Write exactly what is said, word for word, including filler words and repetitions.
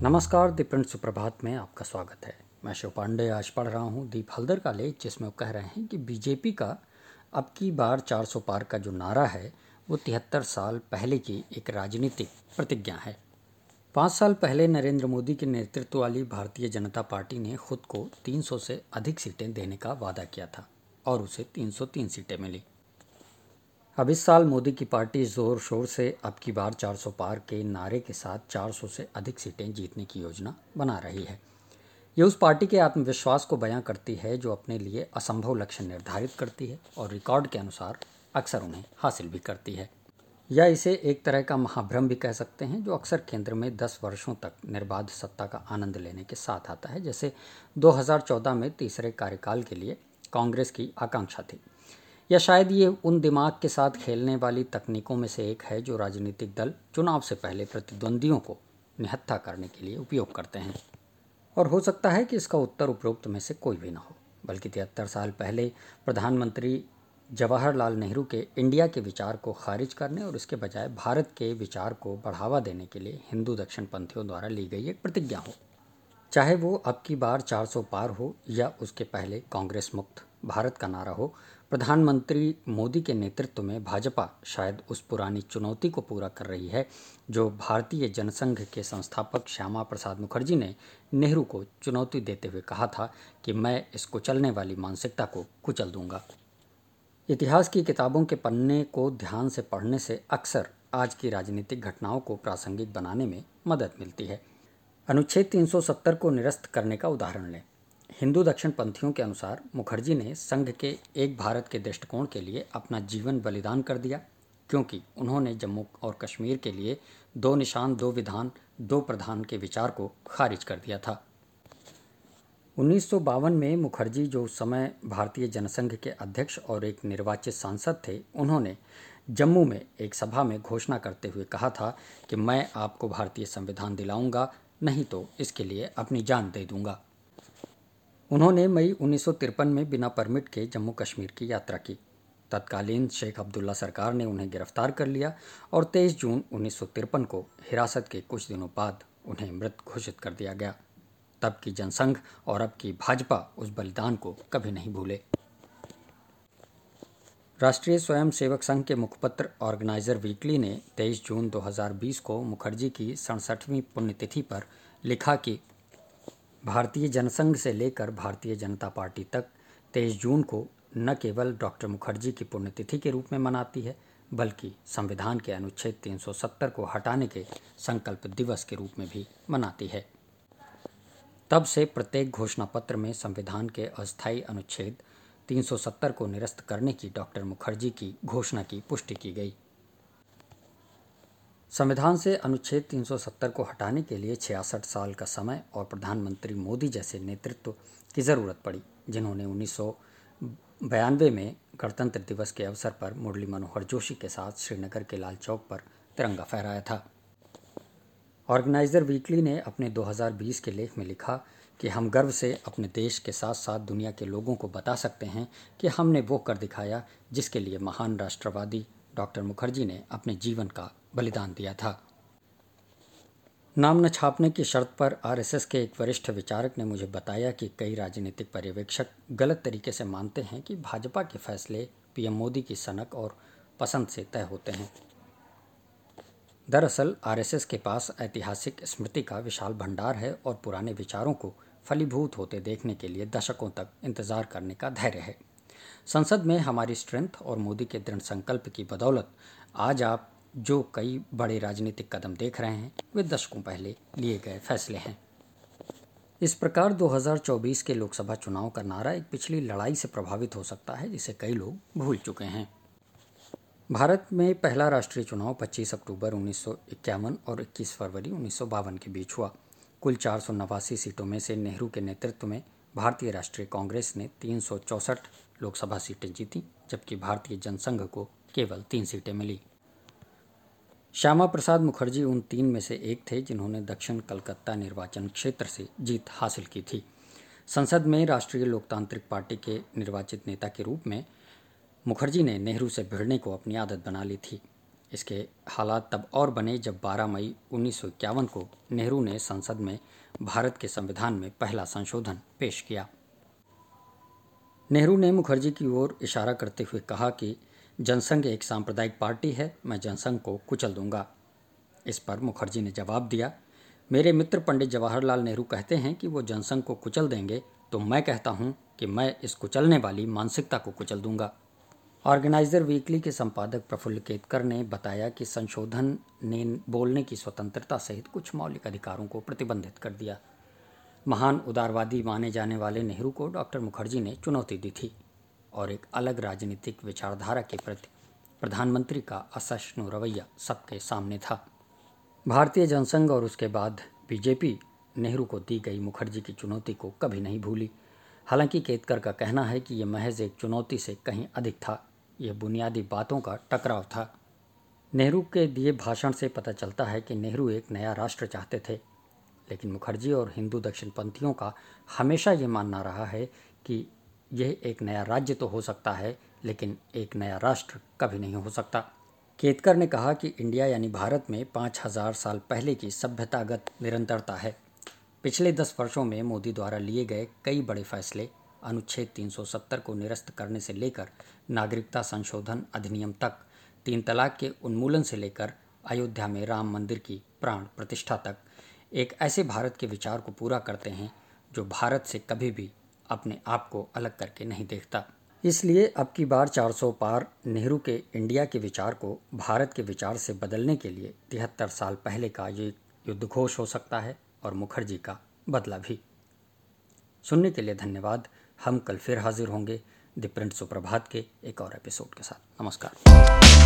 नमस्कार, दीप्रिंट सुप्रभात में आपका स्वागत है। मैं शिव पांडे आज पढ़ रहा हूँ दीप हल्दर का लेख, जिसमें वो कह रहे हैं कि बीजेपी का अब की बार चार सौ पार का जो नारा है वो तिहत्तर साल पहले की एक राजनीतिक प्रतिज्ञा है। पाँच साल पहले नरेंद्र मोदी के नेतृत्व वाली भारतीय जनता पार्टी ने खुद को तीन सौ से अधिक सीटें देने का वादा किया था और उसे तीन सौ तीन सीटें मिली। अब इस साल मोदी की पार्टी जोर शोर से अब की बार चार सौ पार के नारे के साथ चार सौ से अधिक सीटें जीतने की योजना बना रही है। ये उस पार्टी के आत्मविश्वास को बयां करती है जो अपने लिए असंभव लक्ष्य निर्धारित करती है और रिकॉर्ड के अनुसार अक्सर उन्हें हासिल भी करती है। या इसे एक तरह का महाभ्रम भी कह सकते हैं जो अक्सर केंद्र में दस वर्षों तक निर्बाध सत्ता का आनंद लेने के साथ आता है, जैसे दो हज़ार चौदह में तीसरे कार्यकाल के लिए कांग्रेस की आकांक्षा थी। या शायद ये उन दिमाग के साथ खेलने वाली तकनीकों में से एक है जो राजनीतिक दल चुनाव से पहले प्रतिद्वंदियों को निहत्था करने के लिए उपयोग करते हैं। और हो सकता है कि इसका उत्तर उपरोक्त में से कोई भी न हो, बल्कि तिहत्तर साल पहले प्रधानमंत्री जवाहरलाल नेहरू के इंडिया के विचार को खारिज करने और इसके बजाय भारत के विचार को बढ़ावा देने के लिए हिंदू दक्षिणपंथियों द्वारा ली गई एक प्रतिज्ञा हो। चाहे वो अब की बार चार सौ पार हो या उसके पहले कांग्रेस मुक्त भारत का नारा हो, प्रधानमंत्री मोदी के नेतृत्व में भाजपा शायद उस पुरानी चुनौती को पूरा कर रही है जो भारतीय जनसंघ के संस्थापक श्यामा प्रसाद मुखर्जी ने नेहरू को चुनौती देते हुए कहा था कि मैं इस कुचलने वाली मानसिकता को कुचल दूंगा। इतिहास की किताबों के पन्ने को ध्यान से पढ़ने से अक्सर आज की राजनीतिक घटनाओं को प्रासंगिक बनाने में मदद मिलती है। अनुच्छेद तीन सौ सत्तर को निरस्त करने का उदाहरण लें। हिंदू दक्षिणपंथियों के अनुसार मुखर्जी ने संघ के एक भारत के दृष्टिकोण के लिए अपना जीवन बलिदान कर दिया, क्योंकि उन्होंने जम्मू और कश्मीर के लिए दो निशान दो विधान दो प्रधान के विचार को खारिज कर दिया था। उन्नीस सौ बावन में मुखर्जी, जो उस समय भारतीय जनसंघ के अध्यक्ष और एक निर्वाचित सांसद थे, उन्होंने जम्मू में एक सभा में घोषणा करते हुए कहा था कि मैं आपको भारतीय संविधान दिलाऊंगा, नहीं तो इसके लिए अपनी जान दे दूंगा। उन्होंने मई उन्नीस सौ तिरपन में बिना परमिट के जम्मू कश्मीर की यात्रा की। तत्कालीन शेख अब्दुल्ला सरकार ने उन्हें गिरफ्तार कर लिया और तेईस जून उन्नीस सौ तिरपन को हिरासत के कुछ दिनों बाद उन्हें मृत घोषित कर दिया गया। तब की जनसंघ और अब की भाजपा उस बलिदान को कभी नहीं भूले। राष्ट्रीय स्वयंसेवक संघ के मुखपत्र ऑर्गेनाइजर वीकली ने तेईस जून दो हज़ार बीस को मुखर्जी की सड़सठवीं पुण्यतिथि पर लिखा कि भारतीय जनसंघ से लेकर भारतीय जनता पार्टी तक तेईस जून को न केवल डॉक्टर मुखर्जी की पुण्यतिथि के रूप में मनाती है, बल्कि संविधान के अनुच्छेद तीन सौ सत्तर को हटाने के संकल्प दिवस के रूप में भी मनाती है। तब से प्रत्येक घोषणा पत्र में संविधान के अस्थायी अनुच्छेद तीन सौ सत्तर को निरस्त करने की डॉक्टर मुखर्जी की घोषणा की पुष्टि की गई। संविधान से अनुच्छेद तीन सौ सत्तर को हटाने के लिए छियासठ साल का समय और प्रधानमंत्री मोदी जैसे नेतृत्व की ज़रूरत पड़ी, जिन्होंने उन्नीस सौ बयानवे में गणतंत्र दिवस के अवसर पर मुरली मनोहर जोशी के साथ श्रीनगर के लाल चौक पर तिरंगा फहराया था। ऑर्गेनाइजर वीकली ने अपने दो हज़ार बीस के लेख में लिखा कि हम गर्व से अपने देश के साथ साथ दुनिया के लोगों को बता सकते हैं कि हमने वो कर दिखाया जिसके लिए महान राष्ट्रवादी डॉक्टर मुखर्जी ने अपने जीवन का बलिदान दिया था। नाम न छापने की शर्त पर आरएसएस के एक वरिष्ठ विचारक ने मुझे बताया कि कई राजनीतिक पर्यवेक्षक गलत तरीके से मानते हैं कि भाजपा के फैसले पीएम मोदी की सनक और पसंद से तय होते हैं। दरअसल आरएसएस के पास ऐतिहासिक स्मृति का विशाल भंडार है और पुराने विचारों को फलीभूत होते देखने के लिए दशकों तक इंतजार करने का धैर्य है। संसद में हमारी स्ट्रेंथ और मोदी के दृढ़ संकल्प की बदौलत आज आप जो कई बड़े राजनीतिक कदम देख रहे हैं वे दशकों पहले लिए गए फैसले हैं। इस प्रकार दो हज़ार चौबीस के लोकसभा चुनाव का नारा एक पिछली लड़ाई से प्रभावित हो सकता है जिसे कई लोग भूल चुके हैं। भारत में पहला राष्ट्रीय चुनाव पच्चीस अक्टूबर उन्नीस सौ इक्यावन और इक्कीस फरवरी उन्नीस सौ बावन के बीच हुआ। कुल चार सौ नवासी सीटों में से नेहरू के नेतृत्व में भारतीय राष्ट्रीय कांग्रेस ने तीन सौ चौंसठ लोकसभा सीटें जीती, जबकि भारतीय जनसंघ को केवल तीन सीटें मिली। श्यामा प्रसाद मुखर्जी उन तीन में से एक थे जिन्होंने दक्षिण कलकत्ता निर्वाचन क्षेत्र से जीत हासिल की थी। संसद में राष्ट्रीय लोकतांत्रिक पार्टी के निर्वाचित नेता के रूप में मुखर्जी ने नेहरू से भिड़ने को अपनी आदत बना ली थी। इसके हालात तब और बने जब बारह मई उन्नीस सौ इक्यावन को नेहरू ने संसद में भारत के संविधान में पहला संशोधन पेश किया। नेहरू ने मुखर्जी की ओर इशारा करते हुए कहा कि जनसंघ एक सांप्रदायिक पार्टी है, मैं जनसंघ को कुचल दूंगा। इस पर मुखर्जी ने जवाब दिया, मेरे मित्र पंडित जवाहरलाल नेहरू कहते हैं कि वो जनसंघ को कुचल देंगे, तो मैं कहता हूं कि मैं इस कुचलने वाली मानसिकता को कुचल दूंगा। ऑर्गेनाइजर वीकली के संपादक प्रफुल्ल केतकर ने बताया कि संशोधन ने बोलने की स्वतंत्रता सहित कुछ मौलिक अधिकारों को प्रतिबंधित कर दिया। महान उदारवादी माने जाने वाले नेहरू को डॉक्टर मुखर्जी ने चुनौती दी थी और एक अलग राजनीतिक विचारधारा के प्रति प्रधानमंत्री का असहिष्णु रवैया सबके सामने था। भारतीय जनसंघ और उसके बाद बीजेपी नेहरू को दी गई मुखर्जी की चुनौती को कभी नहीं भूली। हालांकि केतकर का कहना है कि यह महज एक चुनौती से कहीं अधिक था, यह बुनियादी बातों का टकराव था। नेहरू के दिए भाषण से पता चलता है कि नेहरू एक नया राष्ट्र चाहते थे, लेकिन मुखर्जी और हिंदू दक्षिणपंथियों का हमेशा ये मानना रहा है कि यह एक नया राज्य तो हो सकता है, लेकिन एक नया राष्ट्र कभी नहीं हो सकता। केतकर ने कहा कि इंडिया यानी भारत में पाँच हजार साल पहले की सभ्यतागत निरंतरता है। पिछले दस वर्षों में मोदी द्वारा लिए गए कई बड़े फैसले, अनुच्छेद तीन सौ सत्तर को निरस्त करने से लेकर नागरिकता संशोधन अधिनियम तक, तीन तलाक के उन्मूलन से लेकर अयोध्या में राम मंदिर की प्राण प्रतिष्ठा तक, एक ऐसे भारत के विचार को पूरा करते हैं जो भारत से कभी भी अपने आप को अलग करके नहीं देखता। इसलिए अब की बार चार सौ पार नेहरू के इंडिया के विचार को भारत के विचार से बदलने के लिए तिहत्तर साल पहले का ये युद्ध घोष हो सकता है और मुखर्जी का बदला भी। सुनने के लिए धन्यवाद। हम कल फिर हाजिर होंगे द प्रिंट सुप्रभात के एक और एपिसोड के साथ। नमस्कार।